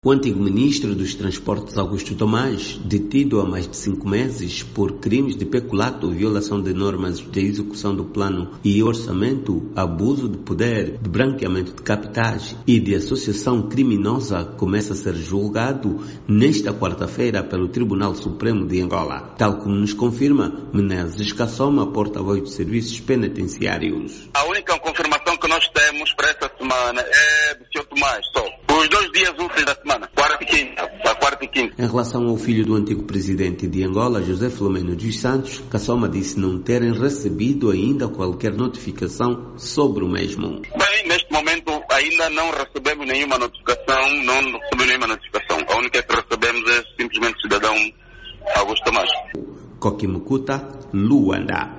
O antigo ministro dos Transportes, Augusto Tomás, detido há mais de 5 meses por crimes de peculato, violação de normas de execução do plano e orçamento, abuso de poder, de branqueamento de capitais e de associação criminosa, começa a ser julgado nesta quarta-feira pelo Tribunal Supremo de Angola, tal como nos confirma Menezes Kassoma, porta-voz dos serviços penitenciários. A única confirmação que nós temos para esta semana é do Sr. Tomás, só. Os 2 dias úteis da semana, quarta e quinta. Em relação ao filho do antigo presidente de Angola, José Filomeno dos Santos, Kassoma disse não terem recebido ainda qualquer notificação sobre o mesmo. Bem, neste momento ainda não recebemos nenhuma notificação, A única que recebemos é simplesmente o cidadão Augusto Tomás. Coquimucuta, Luanda.